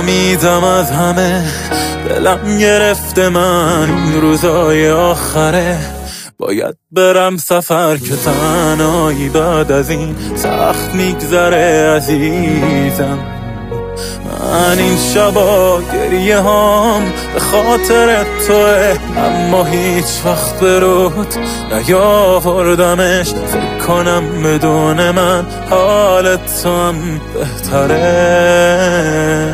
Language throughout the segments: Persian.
ناامیدم از همه، دلم گرفته من این روزای آخره. باید برم سفر که تنهایی بعد از این سخت میگذره عزیزم. من این شبا گریه هام به خاطر توه، اما هیچ وقت به رود نیاوردمش. فکر کنم بدون من حالت تو هم بهتره.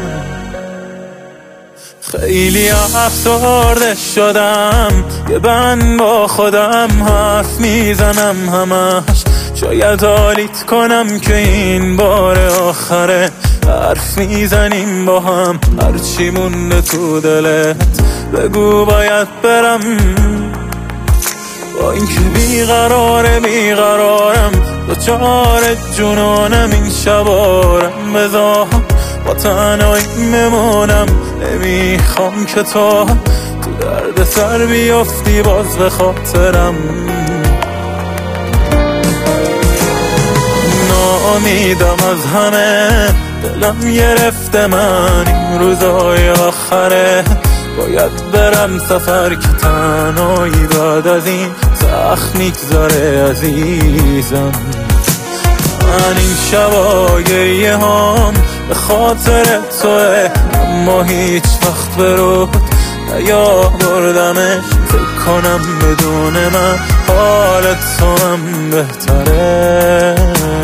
خیلی افسرده شدم، یه بند با خودم حرف میزنم همش. شاید حالیت کنم که این بار آخره، حرف میزنیم با هم هرچی مونده تو دلت. بگو باید برم، با این که بیقرارم دوچار جنونم. این شبارم بذار با تنهایی بمونم، نمیخوام که تو درد سر بیافتی باز به خاطرم. ناامیدم از همه، دلم گرفته من این روزای آخره. باید برم سفر که تنهایی بعد از این سخت میگذره عزیزم. من این شبا گریه هام به خاطر توه، اما هیچ وقت به رود نیاوردمش. فکر کنم بدون من حالت تو هم بهتره.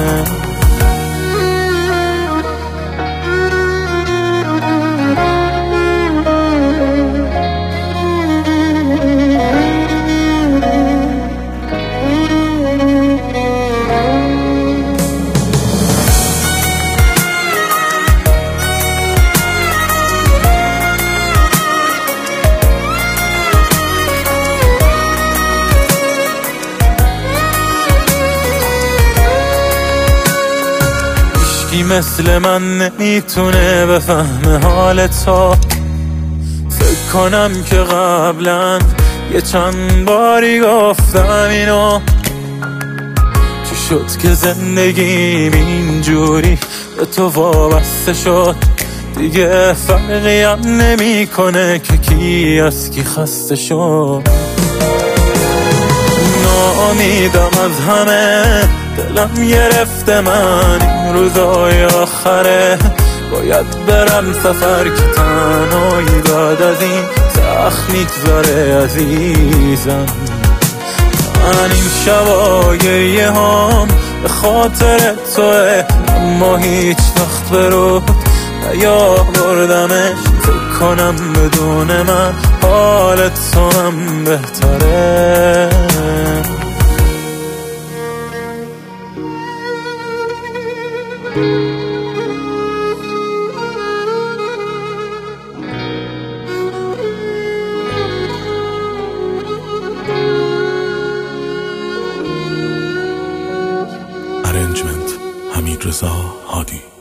مثل من نمیتونه بفهمه حال تو. فکر کنم که قبلا یه چند باری گفتم اینو. چی شد که زندگیم اینجوری به تو وابسته شد؟ دیگه فرقی هم نمیکنه که کی از کی خسته شد. ناامیدم از همه، دلم گرفته من این روزای آخره. باید برم سفر که تنهایی بعد از این سخت میگذره عزیزم. من این شبا گریه هام به خاطر توه، اما هیچ وقت به رود نیاوردمش. فکر کنم بدون من حالت تو هم بهتره. Arrangement حمیدرضا هادی.